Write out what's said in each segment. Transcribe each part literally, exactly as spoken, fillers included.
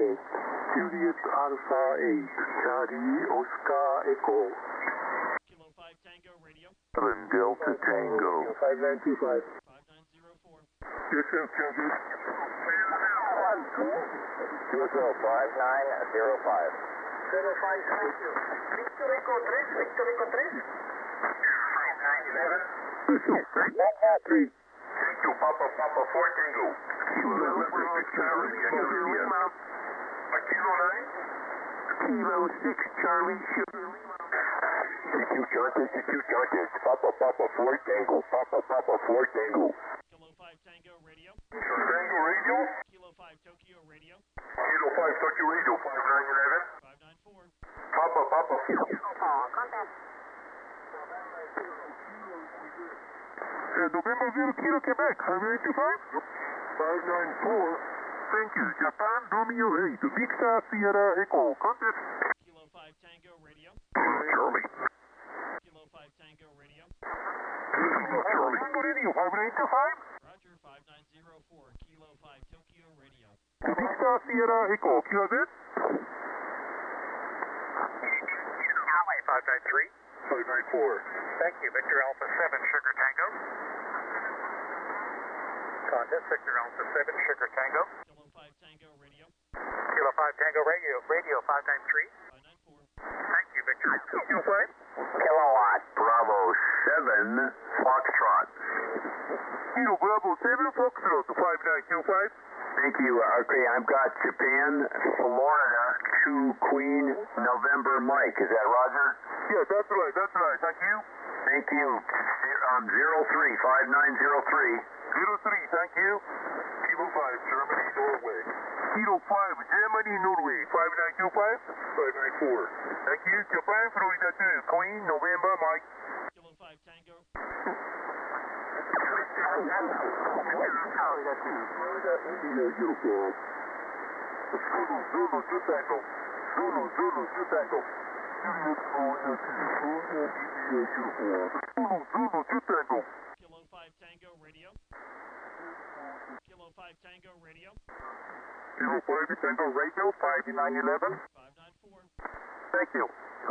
eight. Juliet Alpha eight, Charlie Oscar Echo. Kilo five Tango Radio. seven Delta Tango. five nine two five. five nine zero four. Distance changes. U S L five nine zero five. zero five, thank you. Victor Echo three, Victor Echo three. five nine seven. three. Thank you, Papa Papa four Tango. Kilo November Charlie Sugar Lima. A Kilo nine. Kilo six Charlie Sugar Lima. Thank you, Charters, thank you, Charters. Papa Papa four Tango, Papa Papa four Tango. Kilo five Tango Radio. Tango Radio. Kilo five Tokyo Radio. Kilo five Tokyo Radio, five nine eleven. five nine four. Papa Papa four. Uh, November Zero Kilo Quebec, five nine two five. five nine four. Thank you, Japan Romeo eight, Victor Sierra Echo, contact. Kilo five Tango Radio. Charlie. Kilo five Tango Radio. Charlie. Tango Radio, five nine two five. Roger, five nine zero four. Kilo five Tokyo Radio. Victor Sierra Echo, Q Z. Alley five nine three. five nine four. Thank you, Victor Alpha seven Sugar Tango. Contest Victor Alpha seven Sugar Tango. Kilo five Tango Radio. Kilo five Tango Radio, Radio five nine three. five nine four. Thank you, Victor. Kilo five. Kilowatt Bravo seven Foxtrot. Kilo Bravo seven Foxtrot, five nine two five. Thank you. Okay, I've got Japan, Florida, two Queen, November Mike. Is that Roger? Yeah, that's right, that's right. Thank you. Thank you. Um, zero three five nine zero three. Zero three, thank you. Kilo five, Germany, Norway. Kilo five, Germany, Norway, five nine two five. five nine four. Thank you. Japan, Florida two, Queen, November Mike. Kilo five Tango. Zulu, Zulu, two Tango. Zulu, Zulu, two Tango. Zulu, Zulu, two Tango. Kilo five Tango Radio. Kilo five Tango Radio. Kilo five Tango Radio, five nine eleven. five nine four. Thank you.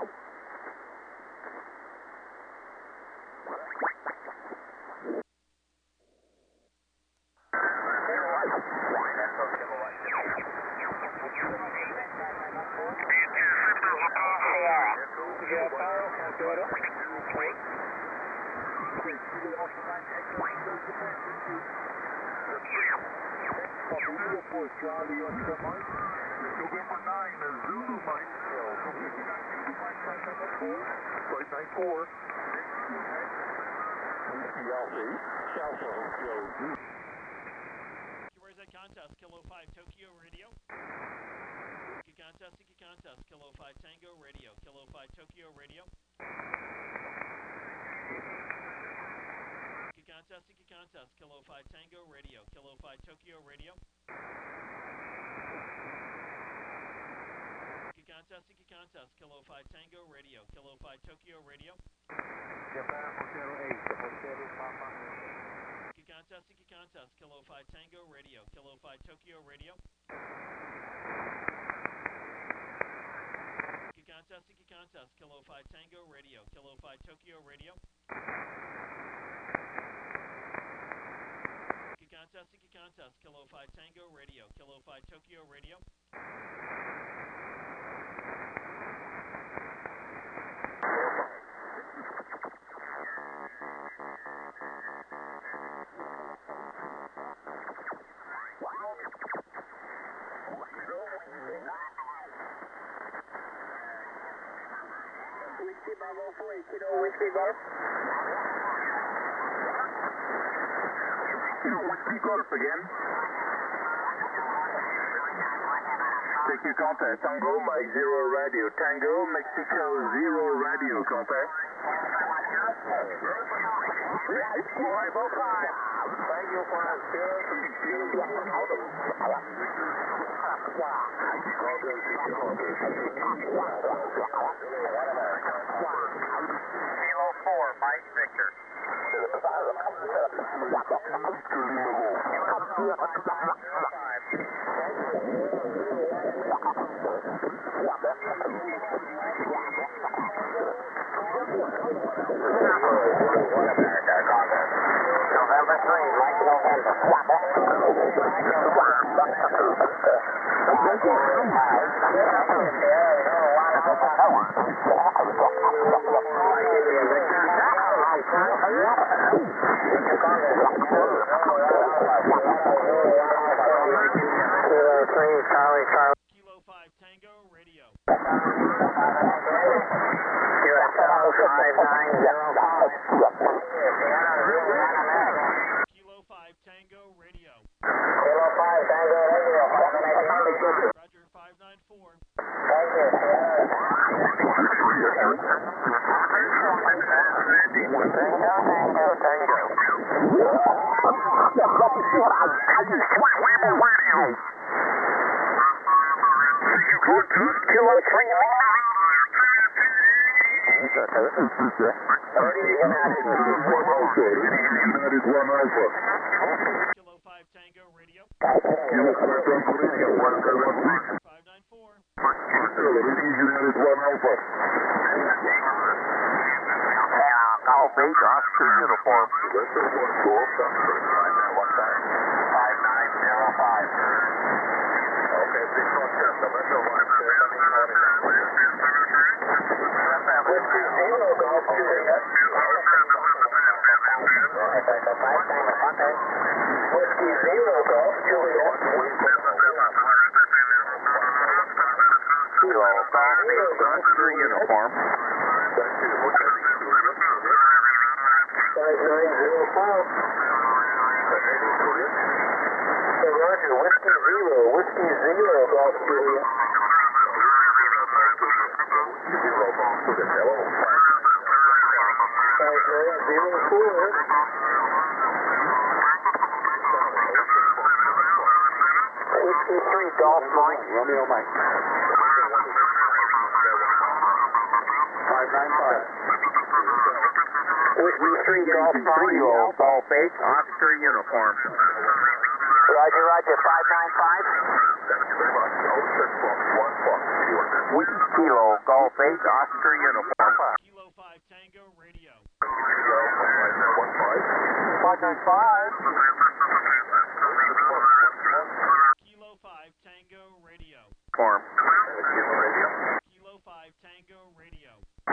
Charlie Oscar Mike. November nine, Zulu Mike. five nine four. Where's that contest? Kilo five Tokyo Radio. Iki contest, Iki contest. Kilo five Tango Radio. Kilo five Tokyo Radio. Iki contest, Iki contest. Kilo five Tango Radio. Kilo five Tokyo Radio. Iki contest, Iki contest. Kilo five Tango Radio. Kilo five Tokyo Radio. Japan Hotel eight, Hotel Papa. Iki contest, Iki contest. Kilo five Tango Radio. Kilo five Tokyo Radio. Iki contest, Iki contest. Kilo five Tango Radio. Kilo five Tokyo Radio. Iki contest, Iki contest. Kilo five Tango Radio. Kilo five Tokyo Radio. Whiskey Bravo four, Kilo Whiskey Golf. Kilo Whiskey Golf again. Take your contact. Tango Mike Zero Radio. Tango Mexico Zero Radio contact. five oh five. Thank you for that. Kilo four, Mike Victor. Five. November three, Mike November. Kilo three, Charlie, Charlie. Kilo five Tango Radio. U S L five nine zero five. Kilo five Tango Radio. Kilo five Tango Radio. Roger five nine four. Thank you. Tango, Tango, Kilo three. Kilo five Tango Radio. five nine four. Golf eight, Oscar uniform. five nine zero five. Okay, please contact November one. Whiskey zero, Golf Juliet. Whiskey zero, Golf Juliet. Kilo, Golf eight, Oscar uniform. five nine zero four. So Roger, Whiskey Zero, Whiskey Zero, Golf Juliet. five nine zero four. Whiskey three, Golf Mike. Romeo Mike. five nine five. Whiskey three, Golf Mike. Golf eight, Oscar uniform. Roger, Roger, five nine five. Whiskey Kilo, Golf eight, Oscar uniform. Kilo five Tango Radio. five nine five. Kilo five Tango Radio. Form. Kilo five Tango Radio.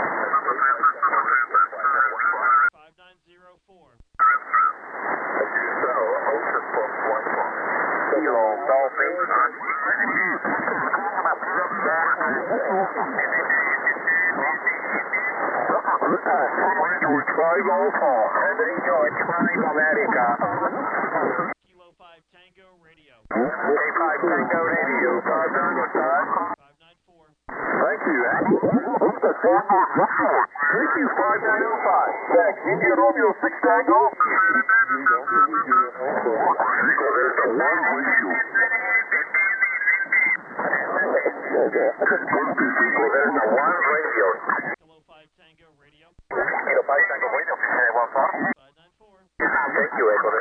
five nine zero four. Kilo, Golf eight. George five oh four. Henry George five America. Kilo five Tango Radio. K five Tango Radio. five nine five. five nine four. Thank you. Thank you, five nine oh five. Thanks. India Romeo six Tango. There's a one radio. Kilo five Tango Radio. Kilo five Tango Radio. one four. five nine four. Thank you, Echo.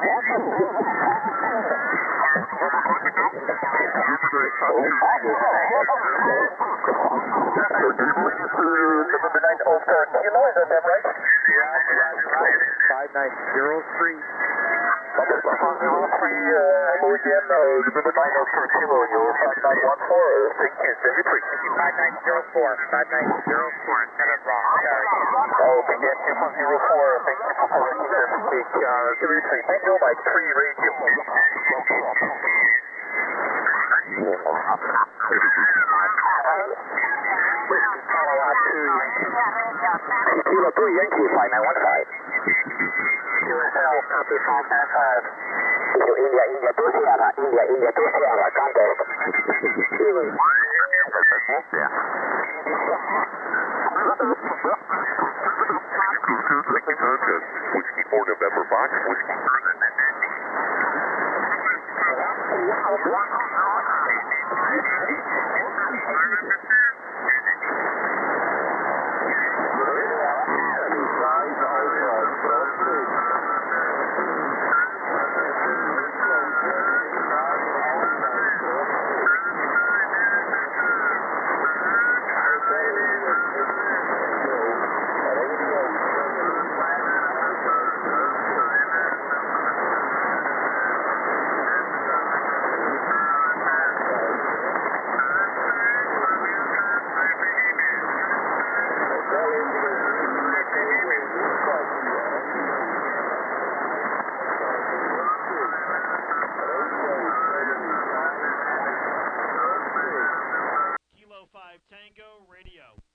November nine, Oscar Kilo, is that them right? Yeah, five nine zero three. five zero three, uh, O E M, uh, November nine, Oscar Kilo, you're five nine one four, thank you, seventy-three. five nine zero four, five nine zero four, got it wrong, sorry. Oh, okay, yeah, two four zero four, thank you for correcting that mistake, uh, seventy-three, Tango by three radio. Kilo two Yankee, five nine one five. U S L, copy five nine five. India, India two Sierra, India, India two Sierra, contact. Kilo. Yeah. Whiskey four November Fox, Whiskey.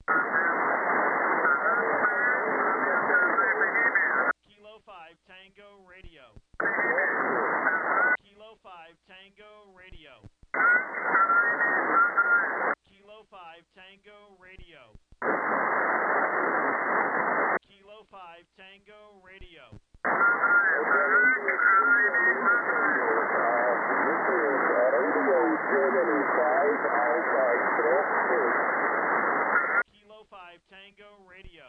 Kilo five Tango Radio. Kilo five Tango Radio. Kilo five Tango Radio. Kilo five Tango Radio. Kilo five Tango Radio.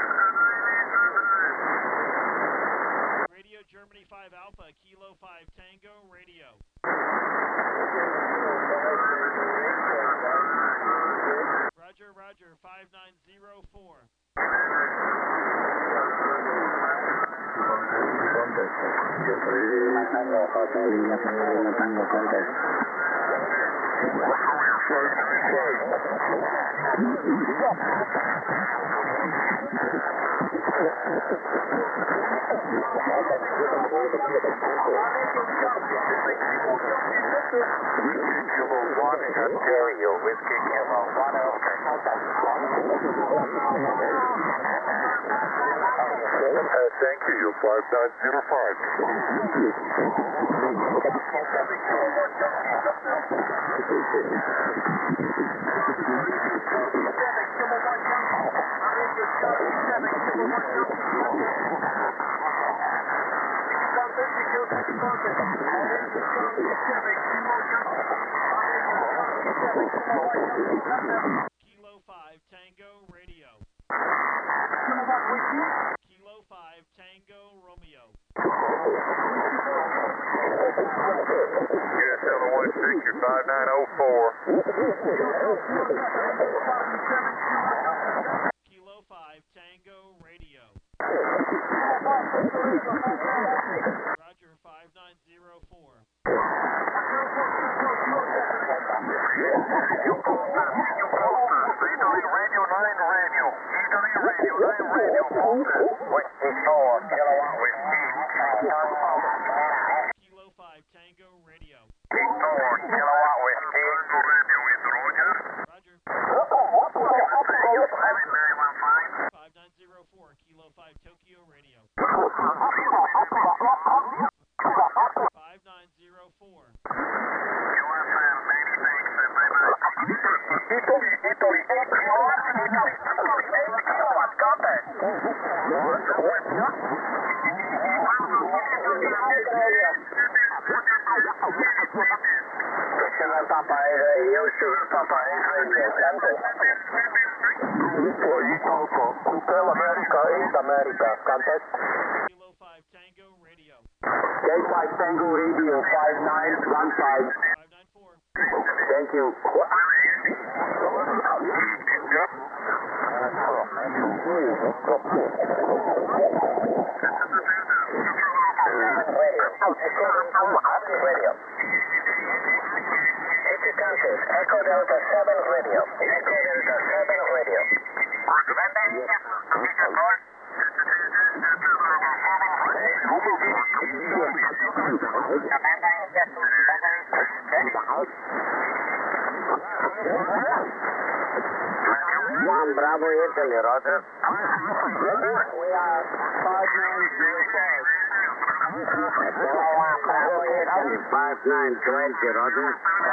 Radio Germany five Alpha, Kilo five Tango Radio. Roger, Roger, five nine zero four. Ontario, Whiskey Kilo one Oscar. Uh, thank you, five nine zero five. Kilo five Tango Radio. Kilo five Tango Romeo. U S L one six, you're five nine oh four. Kilo five Tango Radio. Roger, five nine zero four. Radio nine Radio. E W Radio nine Radio. Whiskey four, Kilowatt Whiskey. Kilo five Tango Radio. four, Kilowatt Whiskey. Roger. five nine zero four, Kilo five Tokyo Radio. five nine zero four. Papa Radio, Sugar Papa Radio, Center. Hotel America, East America, contact. Kilo five Tango Radio. K five Tango Radio, five nine one five. five nine four. Thank you. Radio. Echo Delta seven Radio. Echo Delta seven Radio. One Bravo Italy, Roger. We are five nine zero five. Bravo Italy, five nine twenty, Roger.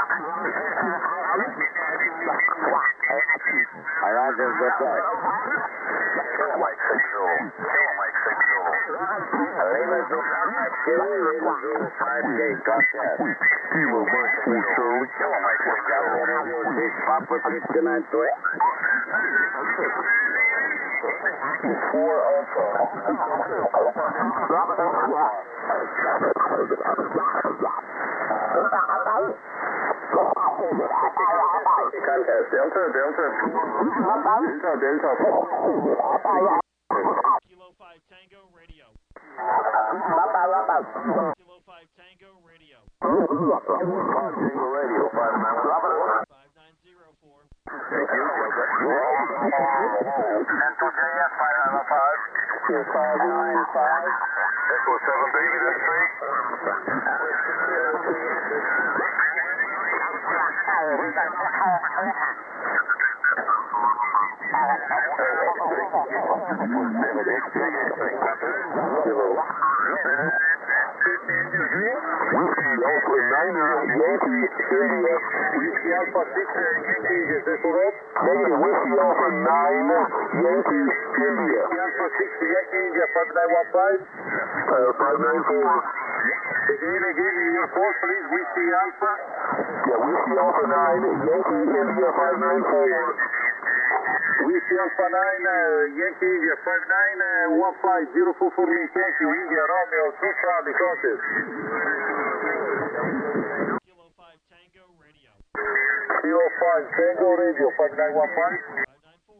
I Roger, get that. Kilowatt six zero. Kilowatt six zero. Lima Zulu five K, got that. Kilowatt six zero. Kilowatt six zero. Big Papa fifty-nine twenty. Four also. Contest, Delta, Delta. Delta, Delta. Kilo five Tango Radio. Kilo five Tango Radio. Tango Radio, five nine zero four. Thank you. Central J S five nine five. five nine five. Echo seven, baby, that's three. Whiskey Alpha six, Yankee, is this correct? Negative, Whiskey Alpha nine, Yankee, India. Whiskey Alpha six, Yankee, India, five nine one five. Uh, five nine four. Again, again, your force, please, Whiskey Alpha. Yeah, Whiskey Alpha nine, Yankee, India, five nine four. Whiskey Alpha nine, uh, Yankee, India, five nine one five, zero four for me, thank you, India, Romeo, two Charlie, contest. Kilo five Tango Radio. Kilo five Tango Radio, five nine one five. five nine four.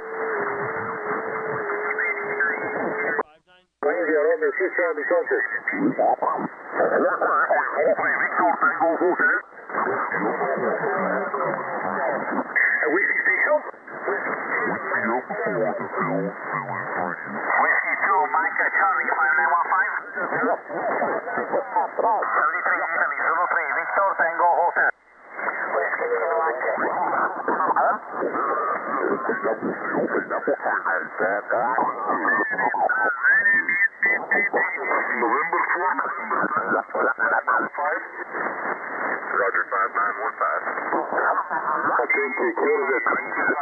five nine. India, Romeo, two Charlie, contest. Whiskey Station. Whiskey two, Mike, Charlie, five nine one five. seventy-three, Italy, Zulu three, Victor, Tango, Hotel. Whiskey two, November fourth, five. Roger, five nine one five. Okay, take care of it.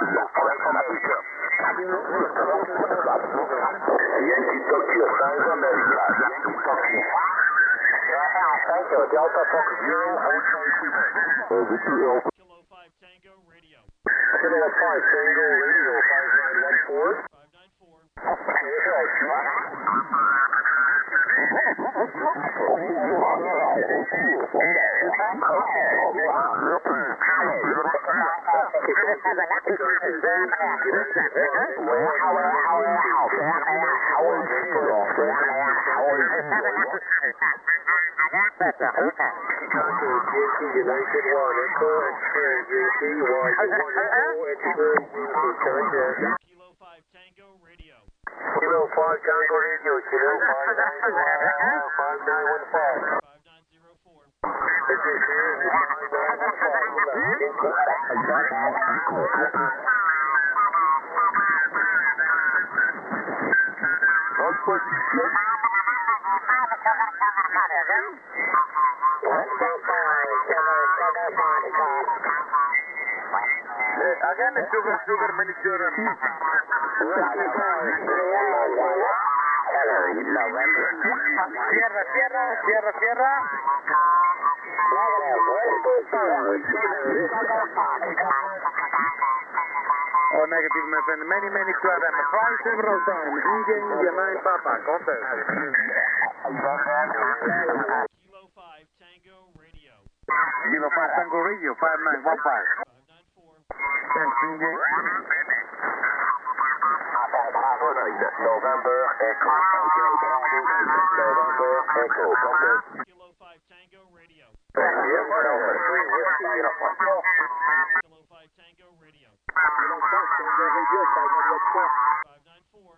Yankee Tokyo, South America. Yankee Tokyo. Thank you. Delta Fox zero, Kilo five Tango Radio. Kilo five Tango Radio, five nine one four. five nine four. Kilo five Tango Radio. Kilo five Tango Radio, Kilo five nine one five. five nine zero four. Again, the sugar, sugar, many children. Sierra, Sierra, Sierra, Sierra. Oh, negative, my friend. Many, many club and five several times. India, India, nine Papa, contest. Kilo five Tango Radio. Kilo five Tango Radio, five nine one five. five nine four. Thanks, India. November Echo. November Echo. Kilo five Tango Radio. Kilo Kilo five Tango Radio. five nine four.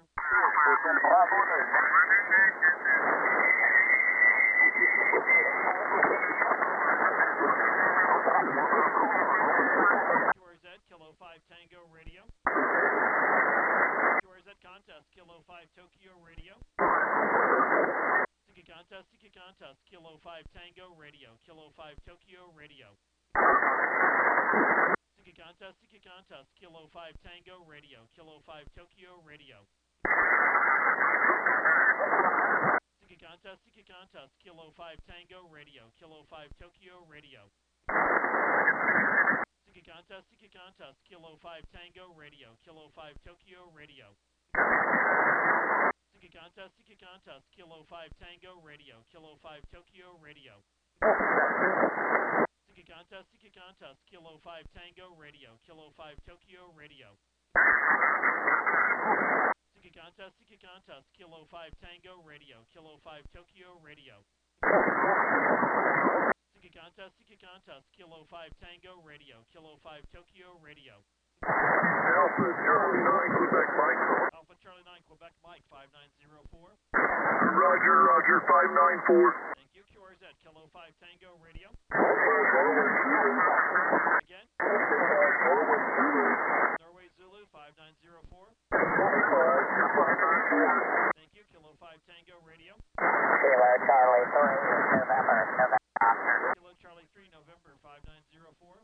Q R Z Kilo five Tango Radio. Q R Z contest Kilo five Tokyo Radio. Ticket contest, ticket contest Kilo five Tango Radio. Kilo five Tokyo Radio. Ticket contest, ticket contest Kilo five Tango Radio. Kilo five Tokyo Radio. Ticket contest, ticket contest Kilo five Tango Radio. Kilo five Tokyo Radio. Ticket contest, ticket contest Kilo five Tango Radio. Kilo five Tokyo Radio. Ticket contest, ticket contest Kilo five Tango Radio. Kilo five Tokyo Radio. Ticket contest, ticket contest Kilo five Tango Radio. Kilo five Tokyo Radio. Ticket contest, ticket contest Kilo five Tango Radio. Kilo five Tokyo Radio. Ticket contest, ticket contest Kilo five Tango Radio. Kilo five Tokyo Radio. Alpha Charlie nine, Quebec Mike. Alpha Charlie nine, Quebec Mike, five nine zero four. Roger, Roger, five nine four. Thank you, Q R Z, Kilo five Tango Radio. Again. Norway Zulu, five Charlie three, November, November, Oscar. Kilo Charlie three, November five nine zero four.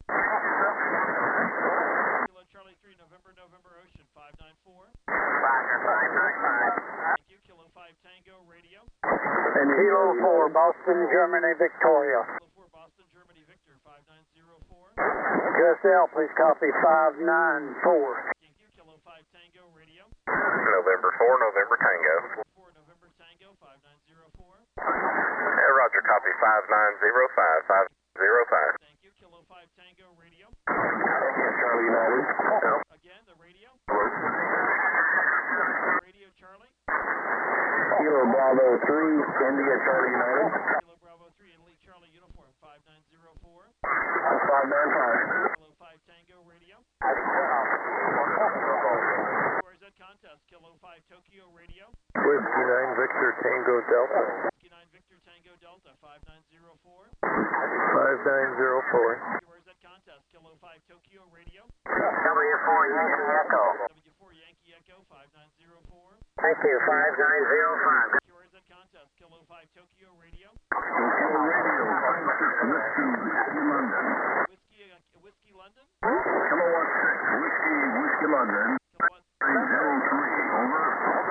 Kilo Charlie three, November, November Ocean five nine four. Roger, five nine five. Thank you. Kilo five Tango Radio. And Kilo four, Boston, Germany, Victoria. Kilo four Boston, Germany, Victor five nine zero four. Q S L, please copy five nine four. Thank you. Kilo five Tango Radio. November four, November Tango. four November Tango five nine zero four. Hey, Roger, copy five nine zero five, five zero five. Thank you. Kilo five Tango Radio. Charlie United. Again, the radio. Radio Charlie. Kilo Bravo three, India, Charlie United. Kilo Bravo three, Elite Charlie Uniform five nine zero four. five nine five. Kilo five Tango Radio. Where is that contest? Kilo five Tokyo Radio. Whiskey nine, Victor, Tango, Delta. Whiskey nine Victor Tango Delta five nine zero four. five nine zero four. Where is that contest? Kilo five Tokyo Radio. W four, Yankee Echo. W four Yankee Echo five nine zero four. Thank you, five nine zero five. Where is that contest? Kilo five Tokyo Radio. Whiskey uh, Whiskey London. Kilowatt six, Whiskey, Whiskey London. Kilowatt. zero three, over.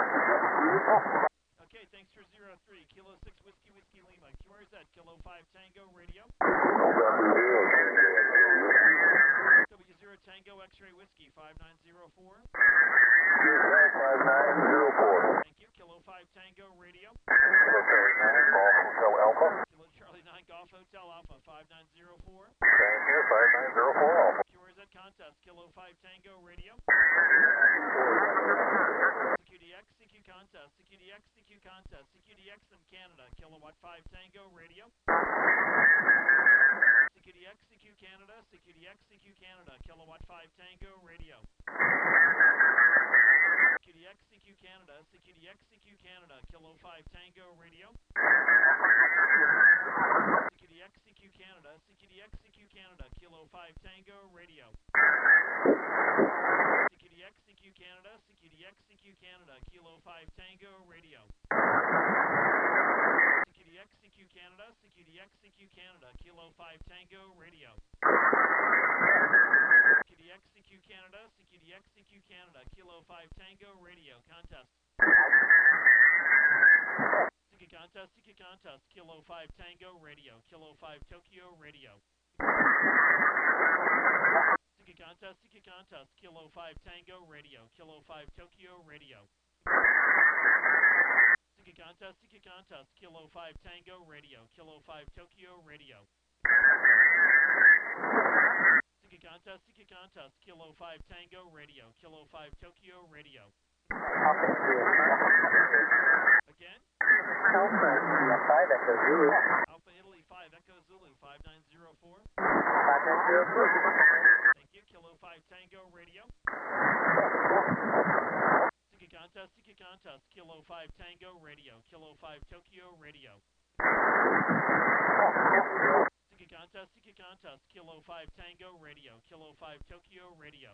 Okay, thanks for zero three. Kilo six Whiskey Whiskey Lima. Where is that? Kilo five Tango Radio. W zero Tango X-Ray Whiskey five nine zero four. five nine zero four. Thank you. Kilo five Tango Radio. Kilo Charlie nine, Golf Hotel Alpha. Kilo Charlie nine Golf Hotel Alpha five nine zero four. Thank you, five nine zero four Alpha. Where is that contest? Kilo five Tango Radio. C Q D X, C Q contest, C Q D X, C Q contest, C Q D X in Canada, Kilowatt five Tango Radio. C Q D X, C Q Canada, C Q D X, C Q Canada, Kilowatt five Tango Radio. C Q D X, C Q Canada, C Q D X, C Q Canada, Kilo five Tango Radio. C Q D X, C Q Canada, C Q D X, C Q Canada, Kilo five Tango Radio. C Q D X, C Q Canada, C Q D X, C Q Canada, Kilo five Tango Radio. C Q D X, C Q Canada, C Q D X, C Q Canada, Kilo five Tango Radio. C Q D X, C Q Canada, C Q D X, C Q Canada, Kilo five Tango Radio, contest. C Q contest, C Q contest, Kilo five Tango Radio, Kilo five Tokyo Radio. C Q contest, C Q contest, Kilo five Tango Radio, Kilo five Tokyo Radio. C Q contest, C Q contest, Kilo five Tango Radio, Kilo five Tokyo Radio. C Q contest, C Q contest, Kilo five Tango Radio, Kilo five Tokyo Radio. Again? Alpha, five Echo Zulu. Alpha Italy five Echo Zulu five nine zero four. five nine zero four. Thank you, Kilo five Tango Radio. C Q contest, C Q contest, Kilo five Tango Radio, Kilo five Tokyo Radio. C Q contest, C Q contest, Kilo five Tango Radio, Kilo five Tokyo Radio.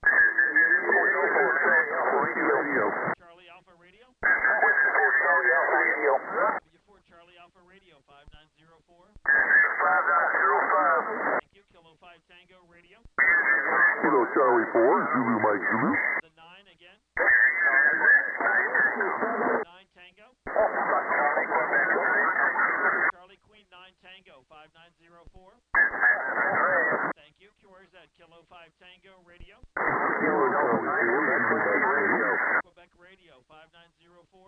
Charlie Alpha Radio. W four Charlie Alpha Radio five nine zero four. five nine zero five. Thank you, Kilo five Tango Radio. Kilo Charlie four, Zulu Mike Zulu. The nine again. nine Tango. Charlie Queen nine Tango five nine zero four. Thank you. Where's that? Kilo five Tango Radio. Kilo Charlie four, Zulu Mike Radio. Quebec Radio five nine zero four.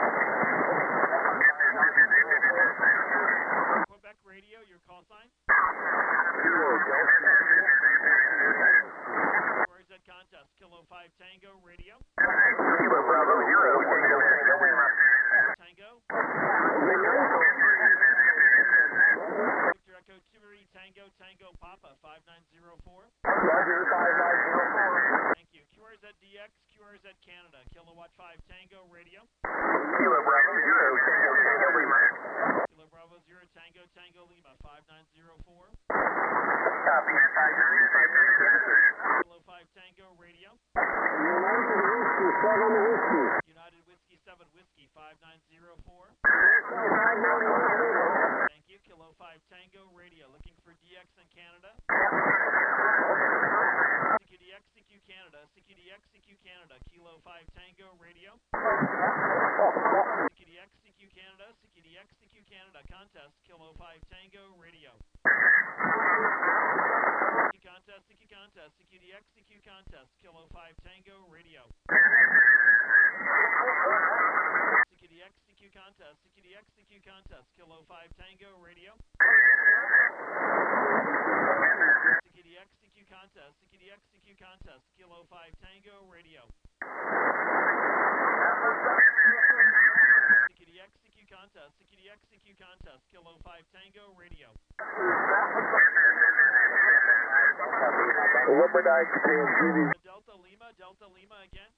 Quebec Radio, your call sign. Where's that contest? Kilo five Tango Radio. Kilo Bravo Zero, Tango, Tango, Lima. Tango. Victor Echo three Tango Tango Papa five nine zero four. Roger, five nine zero four. Thank you. Q R Z D X, Q R Z Canada, Kilowatt five Tango Radio. Kilo Bravo Zero, Tango, Tango, Lima. Kilo Bravo Zero Tango Tango Lima five nine zero four. Copy, five nine five nine. Kilo five Tango Radio. United Whiskey seven Whiskey. United Whiskey seven Whiskey five nine zero four. five nine zero four. Kilo five Tango Radio. C Q D X, C Q Canada, C Q D X, C Q Canada, contest, Kilo five Tango Radio. C Q contest, C Q contest, C Q D X, C Q contest, Kilo five Tango Radio. C Q D X, C Q contest, C Q D X, C Q contest, Kilo five Tango Radio. C Q D X, C Q contest, C Q D X, C Q contest, Kilo five Tango Radio. C Q D X, C Q contest, C Q D X, C Q contest, Kilo five Tango Radio. November nine, Japan Zulu. Delta Lima, Delta Lima again.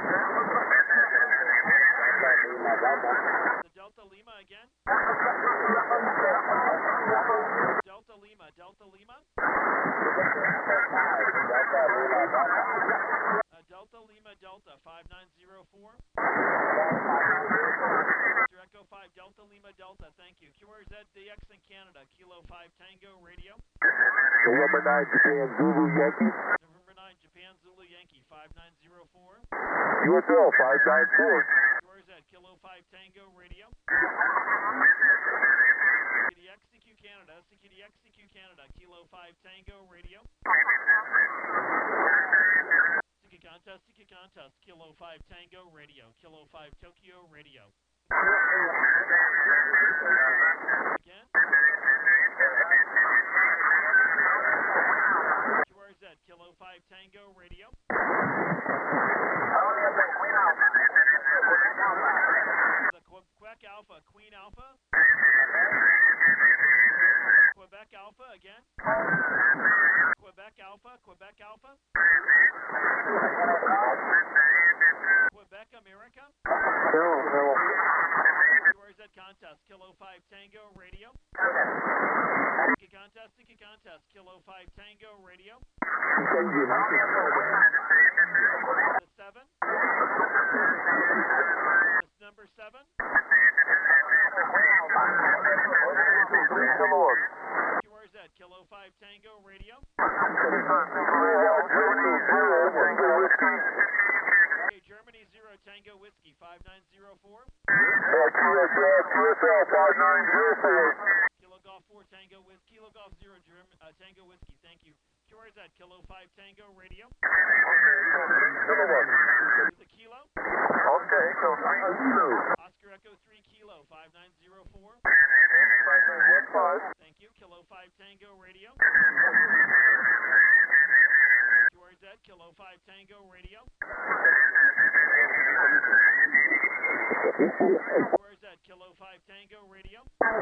The Delta Lima again. Delta Lima, Delta Lima. Uh, Delta Lima, Delta, five nine zero four. Echo five, Delta Lima, Delta, thank you. Q R Z D X in Canada, Kilo five Tango Radio. November nine, Japan Zulu Yankee. November nine, Japan Zulu Yankee, five nine zero four. U S L five nine four. Q R Z, Kilo five Tango Radio. C Q D X, C Q Canada, C Q D X, C Q Canada, Kilo five Tango Radio. C Q contest, C Q contest, Kilo five Tango Radio, Kilo five Tokyo Radio. Again. Q R Z, Kilo five Tango Radio. The Quebec Alpha, Queen Alpha. Quebec Alpha again. Quebec Alpha, Quebec Alpha. Quebec America. Hello, hello. Q R Z contest, Kilo five Tango Radio. C Q contest, C Q contest, Kilo five Tango Radio. The seven. This number seven. Q R Z, Kilo five Tango Radio. Okay, Germany zero Tango Whiskey, five nine zero four. Kilo Golf four Tango with Kilo Golf zero Germ, uh, Tango Whiskey, thank you. Q R Z, Kilo five Tango Radio. The Kilo. Okay, so three Kilo. Oscar Echo three Kilo, five nine zero four. Thank you. Kilo five Tango Radio. Q R Z, Kilo five Tango Radio. Q R Z, Kilo five Tango Radio.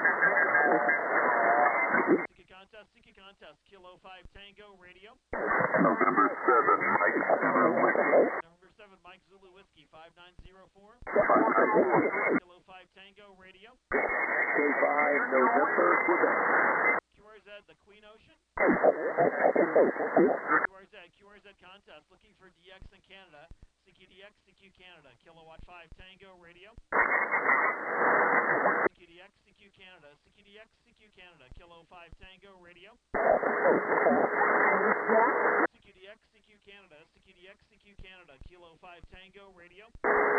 C Q contest, C Q contest, Kilo five Tango Radio. November seven, Mike Zulu Whiskey. November seven, Mike Zulu Whiskey, five nine zero four. Kilo five Tango Radio. five November Quebec. Q R Z, the Queen Ocean. Q R Z, Q R Z contest, looking for D X in Canada. C Q D X, C Q Canada, Kilowatt five Tango Radio. C Q D X, C Q Canada, C Q D X, C Q Canada, Kilo five Tango Radio. C Q D X, C Q Canada, C Q D X, C Q Canada, Kilo five Tango Radio.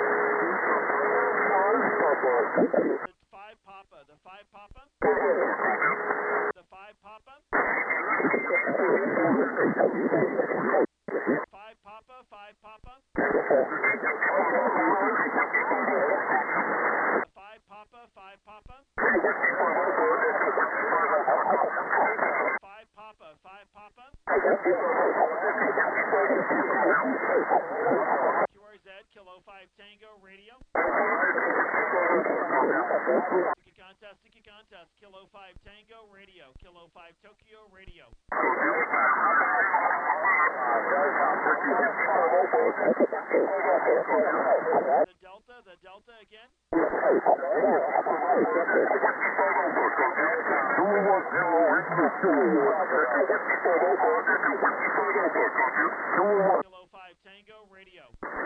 The five Papa, the five Papa. The five Papa. Five Papa, five Papa. Five Papa, five Papa. Five Papa, five Papa. Q R Z, Kilo five Tango Radio. C Q contest, C Q contest, Kilo five Tango Radio, Kilo five Tokyo Radio. The Delta, the Delta again. Kilo five Tango Radio.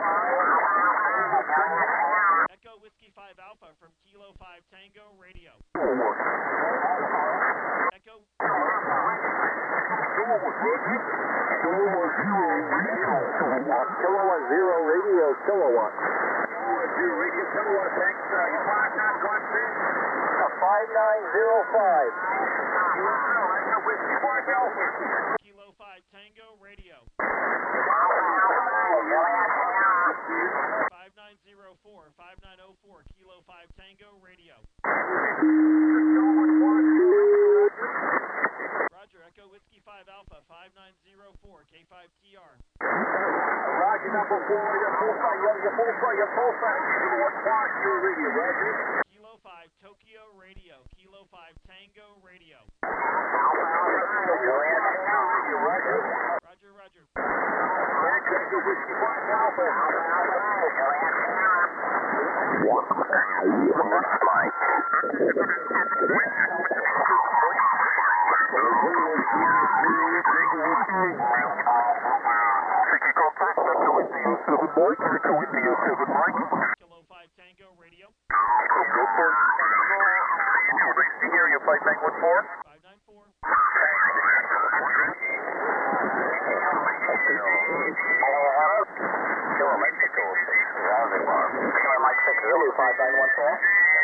Echo Whiskey five Alpha from Kilo five Tango Radio. Echo. Kilo one zero radio. kilowatt. Radio kilowatt, thanks. Uh, you five nine one six. five nine zero five. Whiskey five Alpha. Kilo five Tango Radio. five nine zero four, five nine zero four, Kilo five Tango Radio. Roger, Echo Whiskey five Alpha, five nine zero four, K five T R. Roger, number four, you're full flight, you're full flight, you're full flight. Kilowatt five, your radio, Roger. Kilo five Tokyo Radio, Kilo five Tango Radio. Roger, Roger. Whiskey five Alpha. Kilo five Tango Radio. Area flight nine one four. five nine four. five nine one four.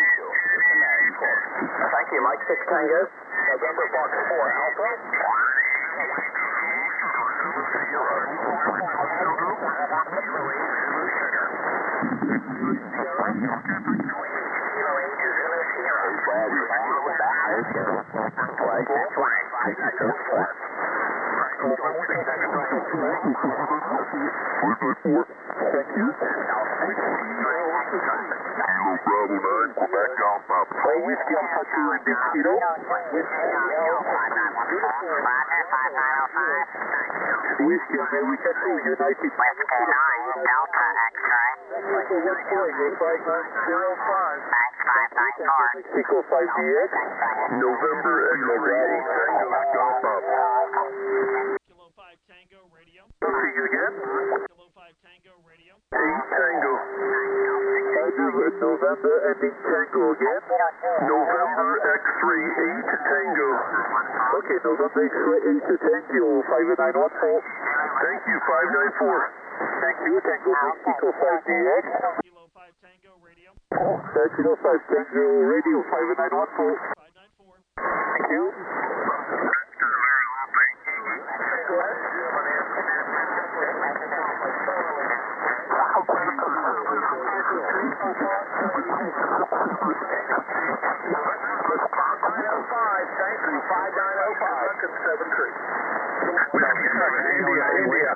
Thank you, Mike six Tango. November Fox four Alpha. Thank you. Bravo nine, Quebec Alpha. Play whiskey on two and big kilo. Whiskey on we can see United. Whiskey nine, Delta X-ray. five nine zero five. Thanks, five nine four. Echo five D X. November X-ray, Tango Alpha. Kilo five Tango Radio. See you again. Kilo five Tango Radio. eight Tango. November ending Tango again. November X-ray, eight Tango. Okay, November X-ray eight to Tango, five nine one four. Thank you, five nine four. Thank you, Tango Echo five D X. Kilo five Tango Radio. Kilo five Tango Radio, five nine one four. five nine four. Thank you. five nine zero five. seven three. Whiskey seven, India, India.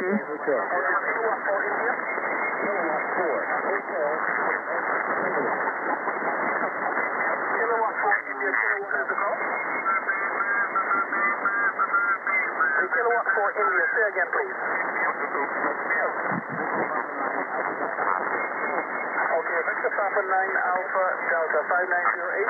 Kilowatt four India, say again please. Okay, Victor Papa nine Alpha Delta five nine zero eight.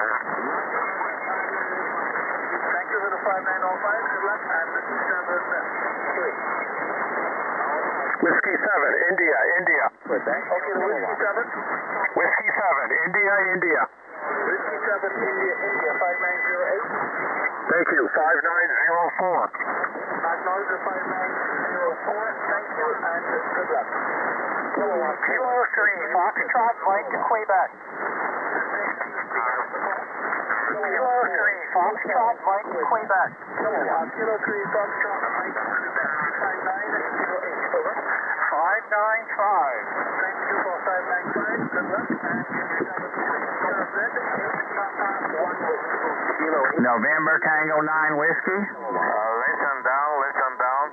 Thank you for the five nine zero five, good luck, and seven three. Whiskey seven, India, India. Okay, the Whiskey seven. Whiskey seven, India, India. Whiskey seven India, India five nine zero eight. Thank you, five nine zero four. Acknowledge five nine zero four, thank you, and good luck. Kilo three, Foxtrot, Mike to Quebec. Kilo three, Foxtrot, Mike to Quebec. Kilo three, Foxtrot, Mike, five nine zero eight, over. five nine five. Thank you for five nine five, good luck, and November Tango nine Whiskey. Uh, listen down, listen down.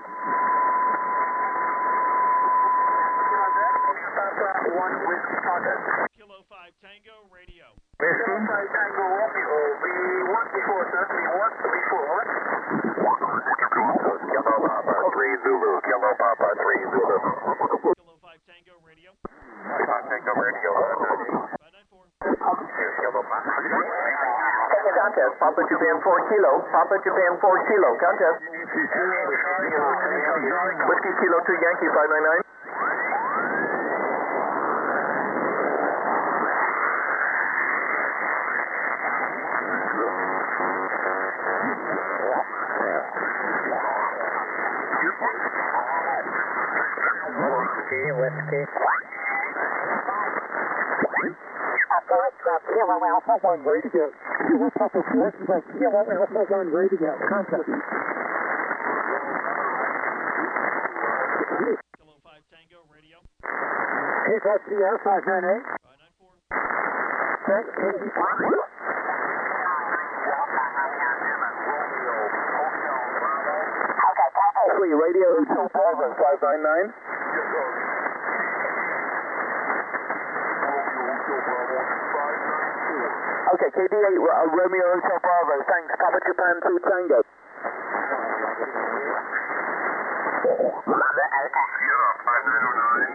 one Whiskey Contact. Kilo five Tango Radio. Whiskey. five Tango Romeo, we worked before, sir, we worked before. Kilo Papa, three Zulu, Kilo Papa, three Zulu. Kilo five Tango Radio. five Tango Radio, five nine four. Kilo Papa. Second contest, Papa Japan four Kilo, Papa Japan four Kilo, contest. Whiskey Kilo two Yankee five nine nine. Whiskey, Whiskey. Kilo Alpha one, ready to go. Kilo Papa four, Kilo Alpha one, ready to go. Contact. Kilo five Tango radio. K five C R five nine eight. five nine four. Check, K B five. Okay, radio Hotel Bravo five nine nine. Okay, K B eight, uh, Romeo Hotel Bravo, thanks, Papa Japan two Tango. Yeah, five nine oh nine.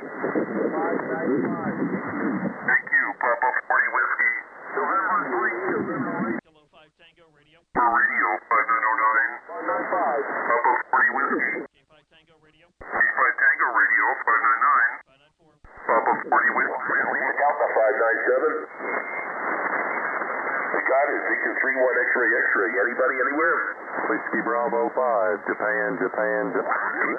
Thank you, Papa forty Whiskey. November three, Kilo five Tango radio. Radio five nine oh nine. Papa forty Whiskey. K five Tango radio. K five Tango Radio five nine nine. five nine four. Papa forty Whiskey. Delta five nine seven. We got it. Victor three one X-ray X-ray. Anybody anywhere? Whiskey Bravo five. Japan, Japan, Japan.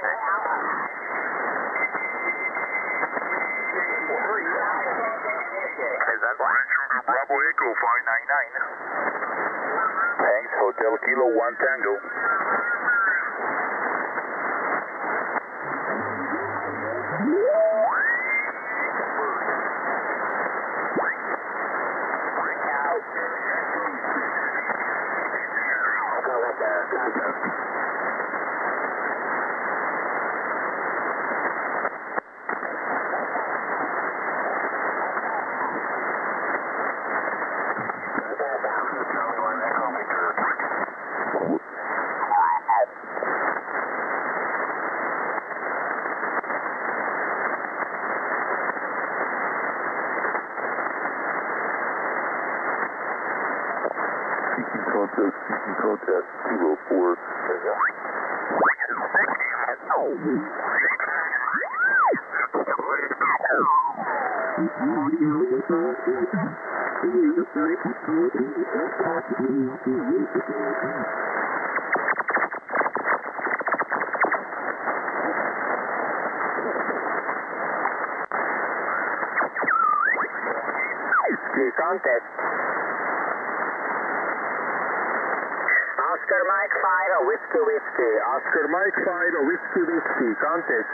Bravo Echo five nine nine. Thanks, Hotel Kilo one Tango. Contest, seeking contest, two oh four. Contest. Oscar Mike five, Whiskey Whiskey. Oscar Mike five, Whiskey Whiskey. Contest.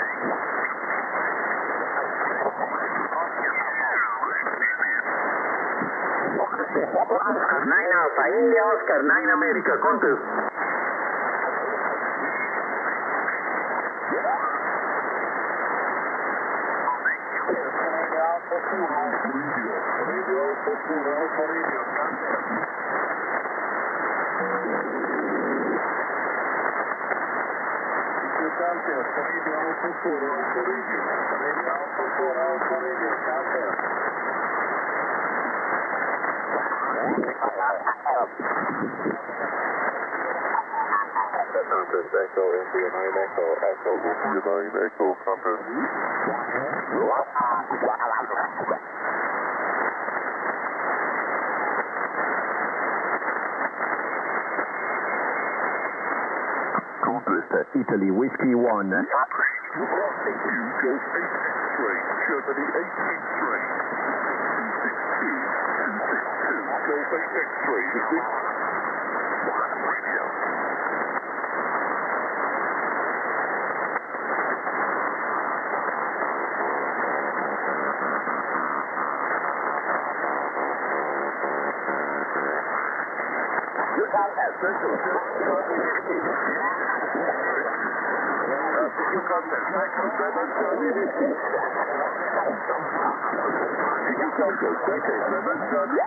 nine Alpha, India Oscar, nine America. Contest. Compass Echo, India nine Echo, Echo, India nine Echo, Compass. Compass, Italy, Whiskey one. You go eight X-ray, Germany eight X-ray. two six two, two six two, go eight X-ray, this is radio. You got that, Central. You got that, Central. You got that, Central.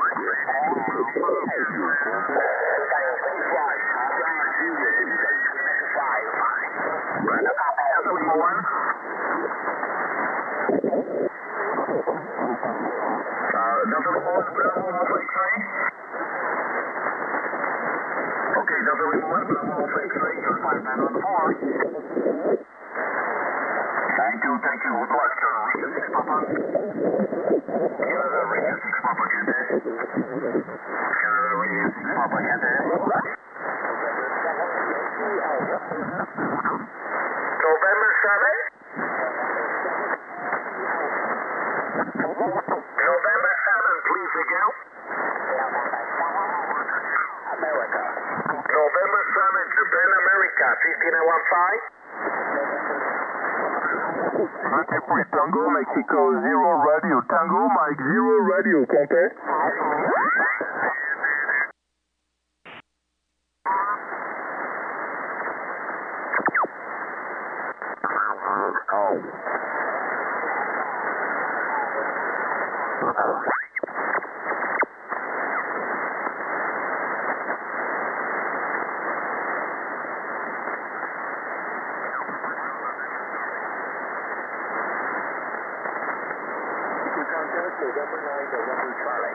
Okay, Delta Lima one, Bravo Alpha X-ray, you're five nine one four. Thank you, thank you. Good luck, sir. Radio six Papa. Canada Radio six Papa, gente. Canada Radio six Papa, gente. November seventh. Signal. America. November seven, Japan, America, fifteen nine one five. Roger three Tango, Mexico zero radio. Tango, Mike zero radio, contact. November nine, November Charlie.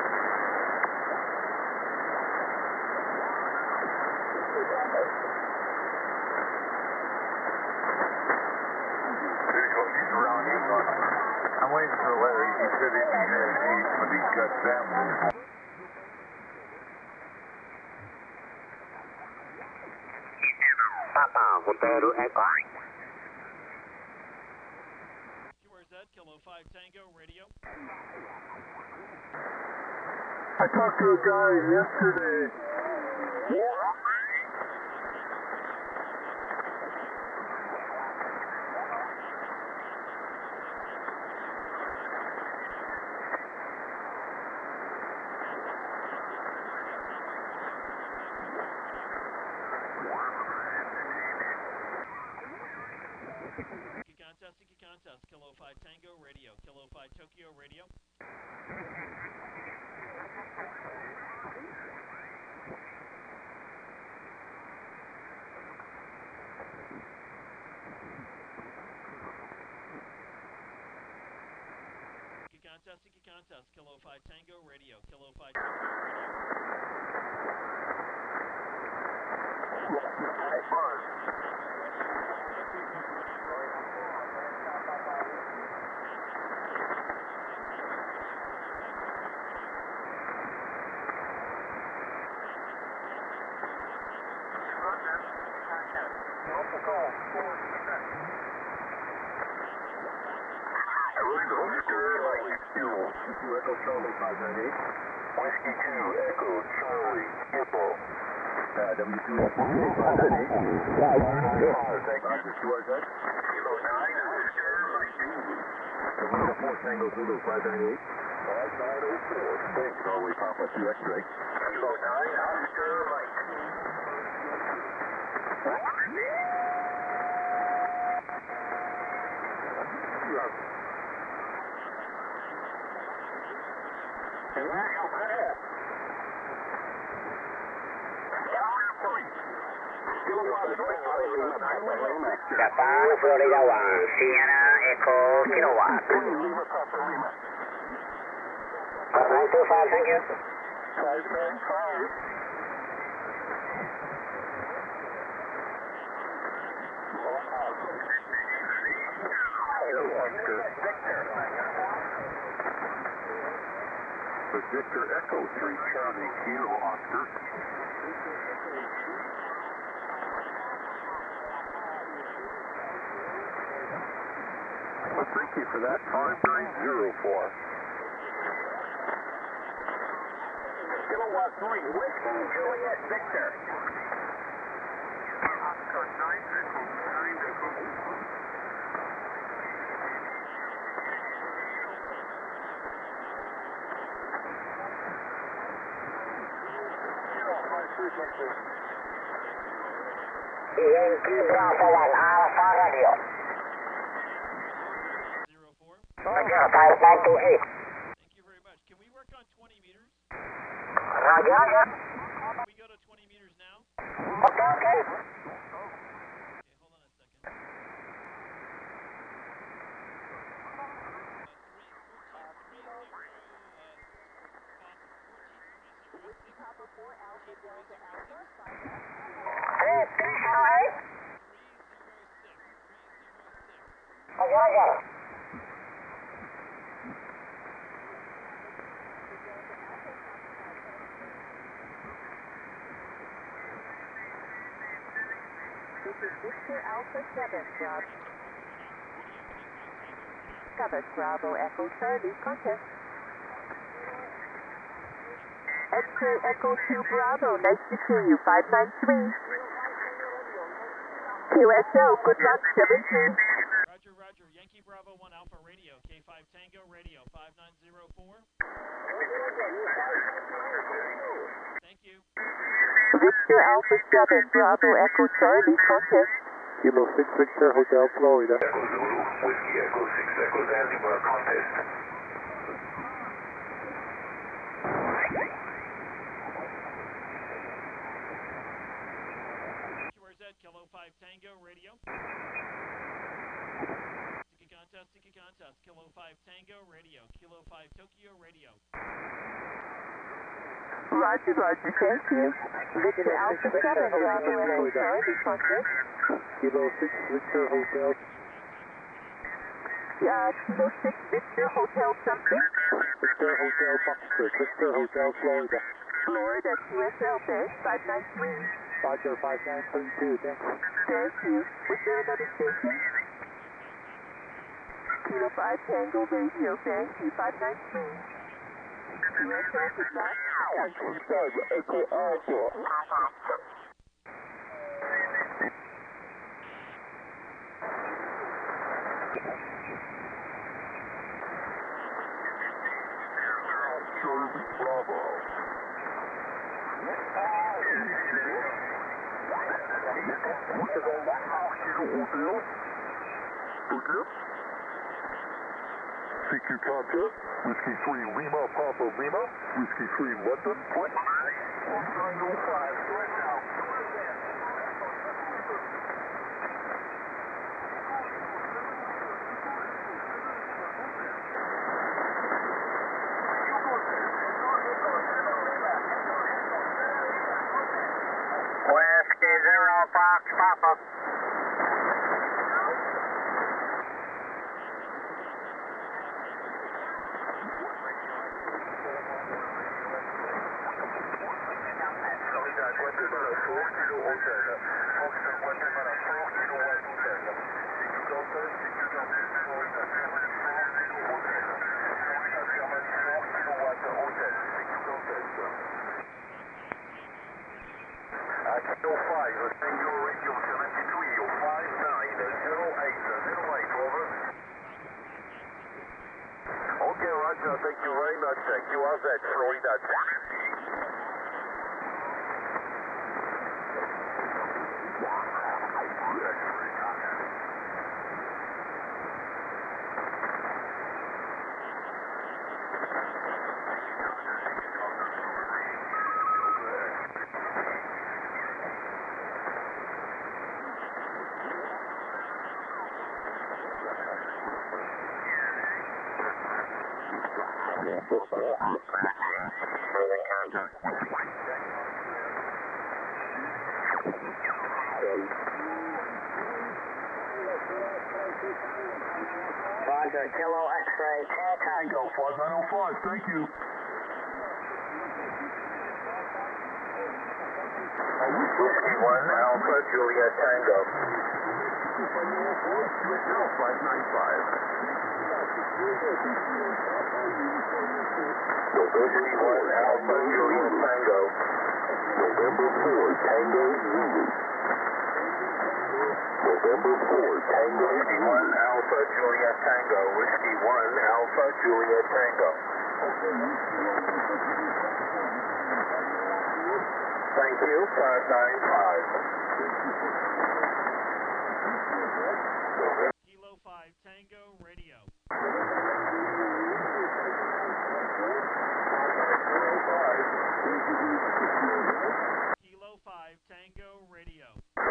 He's around. He's on. I'm waiting for Larry. He said he'd be here at eight, but he's got family. Papa, Hotel Echo. Q R Z, Kilo five Tango, radio. I talked to a guy yesterday. Contest, contest, Kilo five Tango, radio. Kilo five Tokyo, radio. Contest, contest, Kilo five Tango, radio. Kilo five Tokyo, radio. Echo Charlie five nine eight. Whiskey two, Echo Charlie, Hippo. Uh, W two five nine eight. Thank you. Q R Z. Kilo nine, Oscar, November four, Tango Zulu five nine eight. five nine oh four. Thanks, Norway Papa two X-ray. Kilo nine, Oscar, Mike. Japan, Florida one, Sierra, Echo, Kilowatt. nine two five, thank you. five nine five. The Victor Echo three Charlie Kilo Oscar. Well, thank you for that. five nine zero four. Kilowatt three, Whiskey, Juliet, Victor. Oscar nine Echo, nine Echo. Yankee Bravo one, Alpha Radio. zero four. Roger, five nine two eight. Thank you very much. Can we work on twenty meters? Roger, roger. Can we go to twenty meters now? Okay, okay. Okay, hold on a second. Hey, three zero eight. Roger, roger. This is Victor Alpha seven, Rob. Cover Bravo Echo Charlie, contact. X J Echo two Bravo, nice to see you, five nine three. Q S L, good luck, seven two. Roger, Roger. Yankee Bravo one Alpha Radio, K five Tango Radio, five nine zero four. Thank you. Victor Alpha seven, Bravo Echo Charlie, contest. Kilo six Victor Hotel Florida. Echo Zulu, Whiskey Echo six Echo Zanzibar contest. Q R Z, Kilo five Tango Radio. Tiki contest, Tiki contest, Kilo five Tango Radio, Kilo five Tokyo Radio. Roger, Roger, thank you. Victor Alpha seven, Bravo Echo Charlie, contest. Kilo six Victor Hotel. Uh, Kilo six Victor Hotel something. Victor Hotel Foxtrot. Victor Hotel Florida. Florida, Q S L, thanks, five nine three. Roger five nine three two, thanks. Thank you. Was there another station? Kilo five Tango Radio, thank you, five nine three. Q S L, good luck. Echo seven Echo Alpha. Charlie Bravo. C Q contest, Whiskey three Lima Papa Lima, Whiskey three London, point. Whiskey zero Fox Papa. Kilo five, Tango Radio seventy-three, five nine zero eight, zero eight, over. Okay, Roger, thank you very much. Q R Z, Florida. Roger, Kilo X-ray, Tango. five nine oh five, thank you. Whiskey one, Alpha, Juliet Tango. five nine five. Whiskey one, Alpha, Juliet Tango. November four, Tango Zulu. November four, Tango Whiskey one, Alpha, Juliet Tango. Whiskey one, Alpha, Juliet Tango. Thank you, five nine five. Kilo five Tango Radio. Kilo five Tango Radio.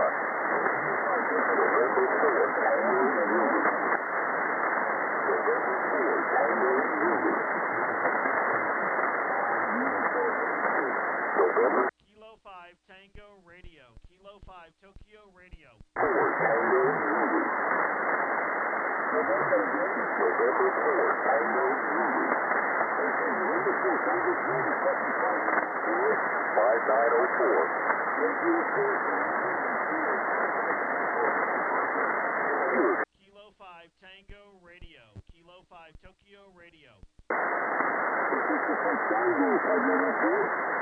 Kilo five Tango Radio. Kilo five Tokyo Radio. five nine oh four. Kilo five Tango Radio. Kilo five Tokyo Radio.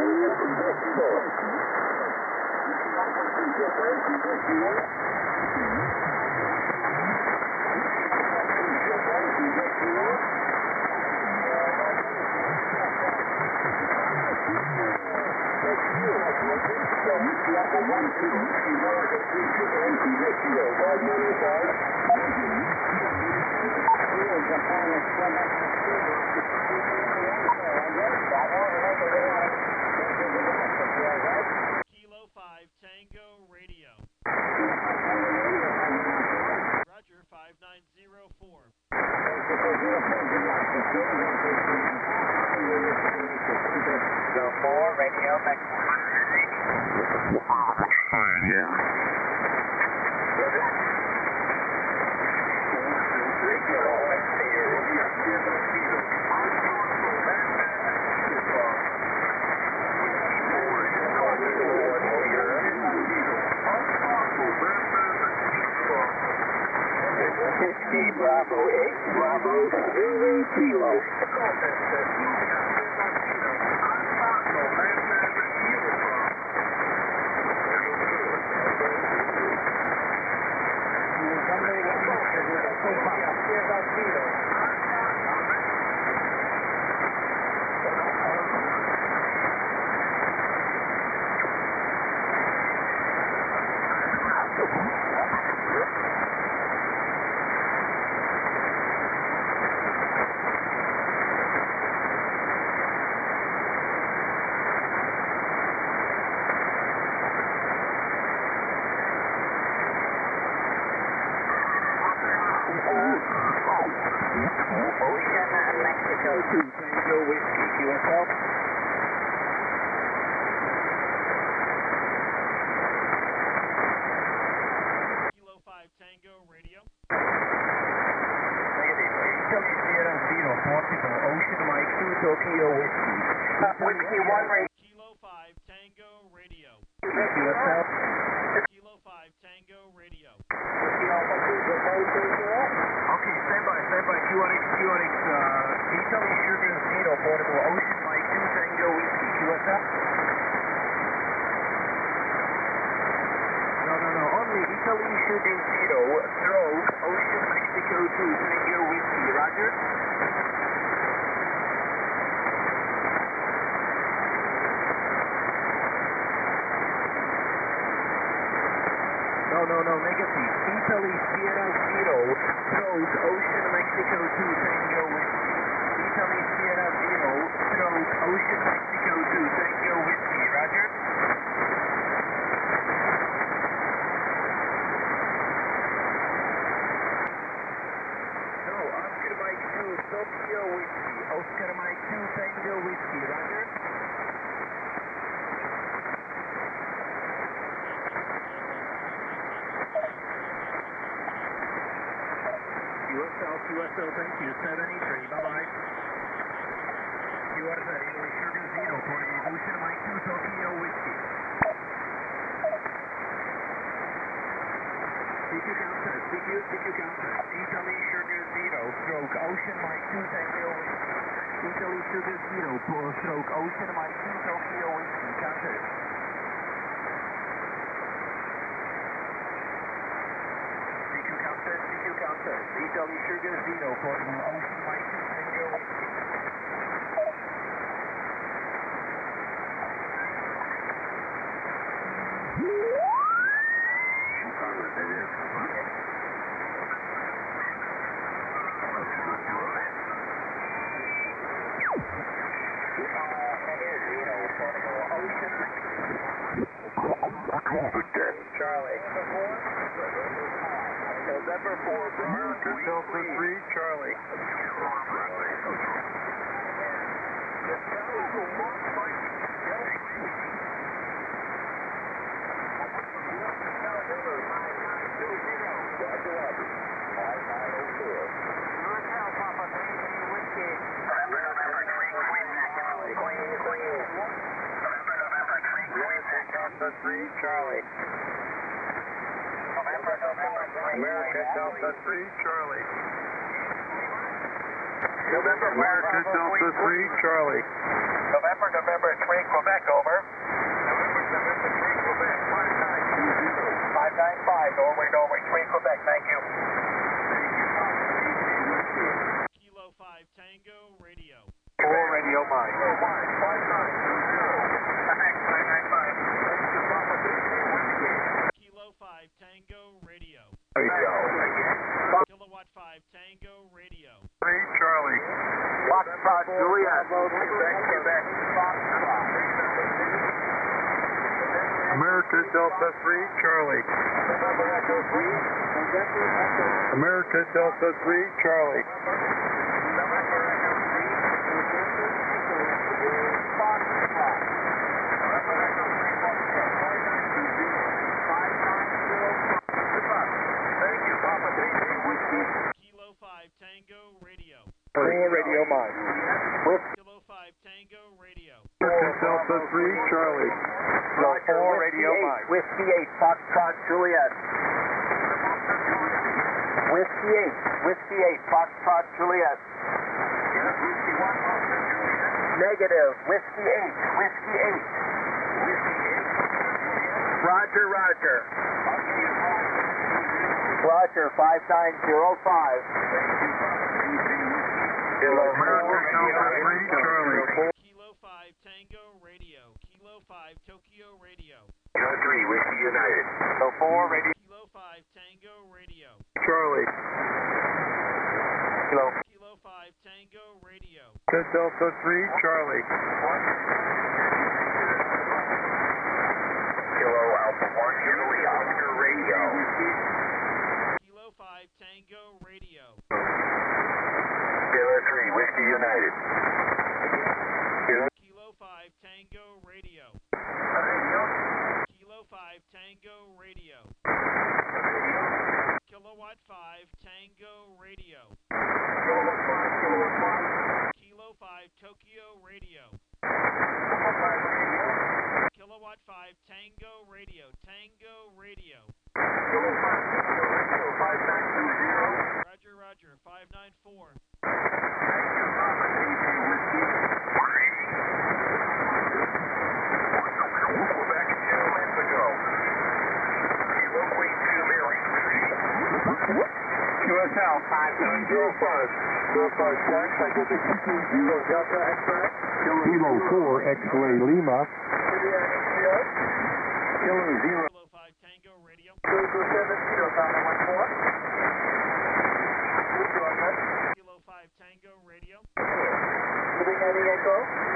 Kilo five Tango Radio. Roger, five nine zero four. Go four, radio, Mexico. Whiskey Bravo eight, Bravo Zulu Kilo. Mexico two, Tango Whiskey, Q S L. Kilo five Tango Radio. Negative. Italy Sierra Zero, Portugal, Ocean Mike two, Tokyo Whiskey. Whiskey one, radio. Kilo five Tango Radio. Q S L. Kilo five Tango Radio. Okay, stand by, stand by, Q R X, Q R X, uh, Italy Sugar Zero, Portugal, Ocean Mike two, Tango Whiskey, Q S L. No, no, no, only Italy Sugar Zero, Stroke, Ocean Mexico two, Tango Whiskey, Roger. No, no, no, negative. Italy Sierra Zero, Stroke, Ocean Mexico two, Tango Whiskey. Italy Sierra Zero, Stroke, Ocean Mexico two, Tango Whiskey, Roger. No, Oscar Mike two, Tokyo Whiskey. Oscar Mike two, Tango Whiskey, Roger. Q S L, Q S L, thank you, seventy-three, bye-bye. Q S L, Italy Sugar Zero, Portugal, Ocean Mike two, Tokyo Whiskey. C Q counter, C Q, C Q counter. Italy Sugar Zero, Stroke, Ocean Mike two, Tango Whiskey. Italy Sugar Zero, Stroke, Ocean Mike two, Tokyo Whiskey, counter. C Q counter, C Q counter. Italy Sugar Zero, Portugal, Ocean Mike two, Tango Whiskey. Charlie. November four, American Delta three, Charlie. Delta three, Charlie. November, November, American Delta three, Charlie. November, American Delta three, Charlie. November, November three, Quebec, over. November, November three, Quebec, five nine two zero. five nine five, Norway, Norway three, Quebec, thank you. Kilo five Tango Radio. four radio mine. five nine two zero. five nine five. Kilo five Tango Radio. Radio. Kilowatt five Tango Radio. three, Charlie. Foxtrot, Juliet. Quebec, Quebec. Foxtrot. America Delta three, Charlie. November Echo three. November Echo. America Delta three, Charlie. November Echo three. Foxtrot. November Echo three, Foxtrot. five nine zero. Thank you, Papa Daisy, Whiskey. Kilo five Tango Radio. four radio mine. Kilo five Tango Radio. America Delta three, Charlie. four radio mine. Whiskey eight, Foxtrot, Juliet. Whiskey eight, Whiskey eight, Foxtrot, Juliet. Negative, Whiskey eight, Whiskey eight. Roger, Roger. Roger, five nine zero five. America Delta three, Charlie. Kilo five Tango Radio. Kilo five Tokyo Radio. Kilo three, Whiskey United. So four radio. Kilo five Tango Radio. Charlie. Kilo. Kilo five Tango Radio. America Delta three, Charlie. Kilo Alpha one, Italy, Oscar Radio. Kilo five Tango Radio. Kilo three, Whiskey United. Kilo five Tango Radio. Kilo five Tango Radio. Kilowatt five Tango Radio. Kilo five Tokyo Radio. Kilowatt five Tango Radio. Tango Radio. Roger, Roger. five nine four. Q S L five nine zero five. zero five ten, I get the Kilo Delta X-ray. Kilo four, X-ray Lima. Kilo zero. Kilo five Tango Radio. Kilo seven, Kilo Delta one four. Kilo five Tango Radio. Moving heading Echo.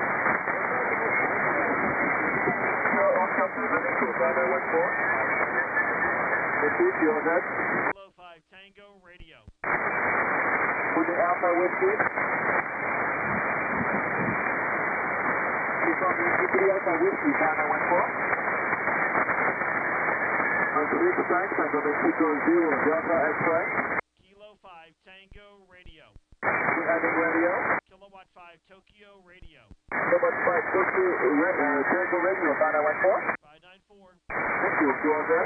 Kilo Oscar seven, Kilo Delta one four. Repeat, Kilo Z. Kilo five Tango Radio. With the Alpha Whiskey. With the Alpha Whiskey, Delta one four. On the lead side, Tango Mexico zero, Delta X-ray. Kilo five Tango Radio. We're adding radio. Kilowatt five Tokyo Radio. Number five, Tokyo uh, Tango Radio, Delta one four. five nine four. Thank you, Kilo Z.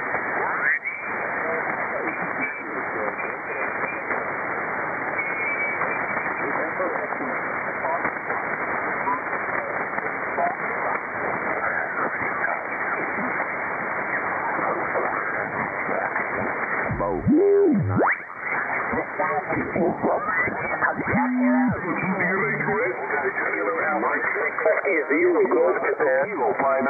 Zero, go to Japan.